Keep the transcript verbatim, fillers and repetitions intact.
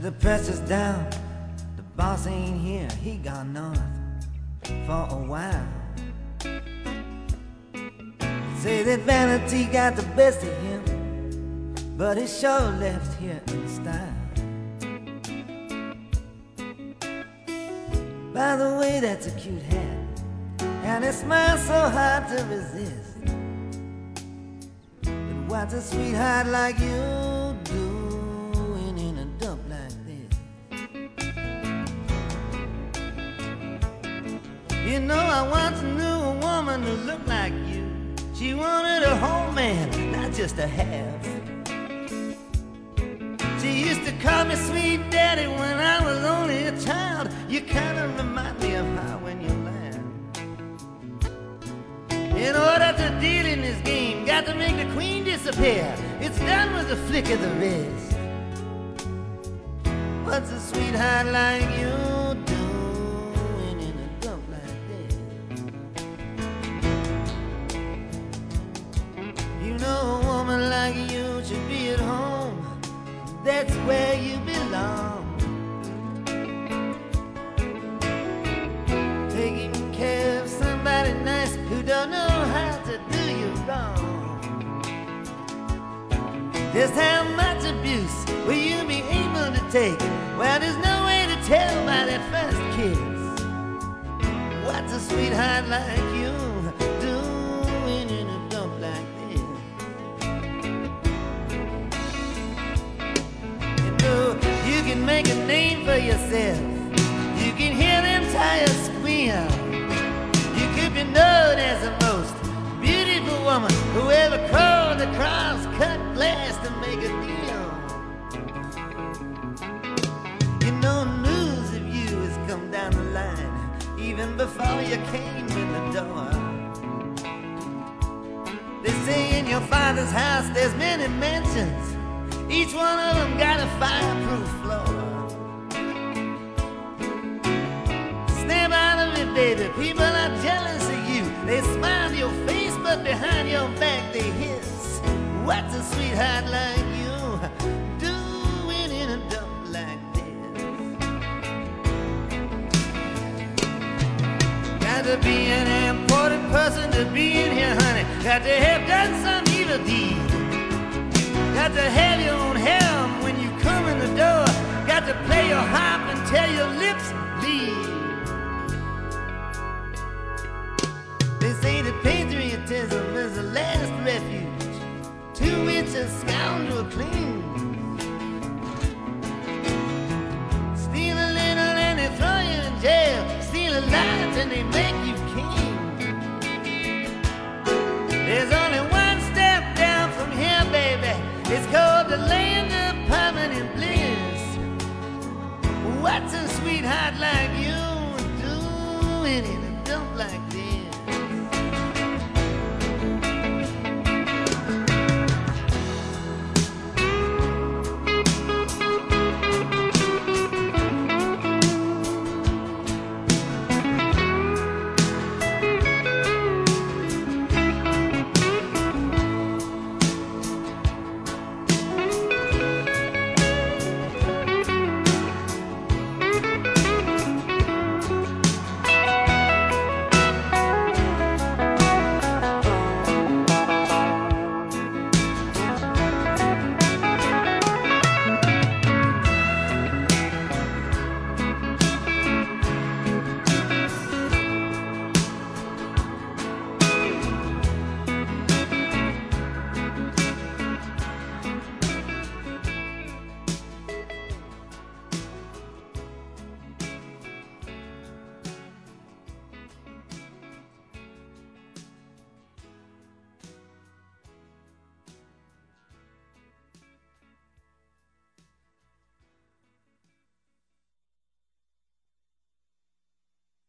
the pressure's down, the boss ain't here, he gone north for a while. Say that vanity got the best of him, but he sure left here in style. By the way, that's a cute hat, and it smiles so hard to resist. But what's a sweetheart like you doing in a dump like this? You know, I once knew a woman who looked like you. She wanted a whole man, not just a half. She used to call me sweet daddy when I was only a child. You kind of remind me of her when you laugh. In order to deal in this game, got to make the queen disappear. It's done with a flick of the wrist. What's a sweetheart like you doing in a dump like this? You know a woman like you should be at home. That's where you belong. Taking care of somebody nice who don't know how to do you wrong. Just how much abuse will you be able to take? Well, there's no way to tell by that first kiss. What's a sweetheart like you doing in a dump like this? You can make a name for yourself. You can hear them tires squeal. You could be known as the most beautiful woman who ever crawled across cut glass to make a deal. You know, news of you has come down the line even before you came in the door. They say in your father's house there's many mansions. Each one of them got a fireproof floor. Snap out of it, baby, people are jealous of you. They smile to your face, but behind your back they hiss. What's a sweetheart like you doing in a dump like this? Got to be an important person to be in here, honey. Got to have done some evil deed. Got to have your own helm when you come in the door. Got to play your harp until your lips bleed. They say that patriotism is the last refuge to which a scoundrel clings. Steal a little and they throw you in jail. Steal a lot and they make you king. There's only one step down from here, baby. It's called the land of permanent bliss. What's a sweetheart like you doing in a dump like this?